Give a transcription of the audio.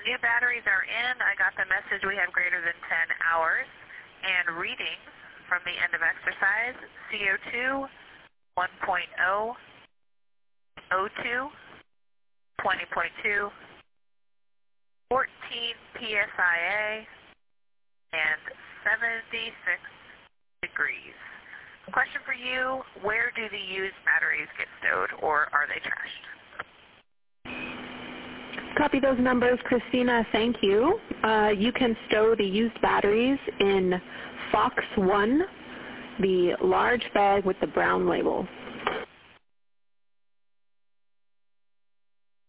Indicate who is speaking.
Speaker 1: new batteries are in. I got the message we have greater than 10 hours. And readings from the end of exercise, CO2, 1.0, O2, 20.2, 14 PSIA, and 76 degrees. Question for you, where do the used batteries get stowed, or are they trashed?
Speaker 2: Copy those numbers, Christina. Thank you. You can stow the used batteries in Fox 1, the large bag with the brown label.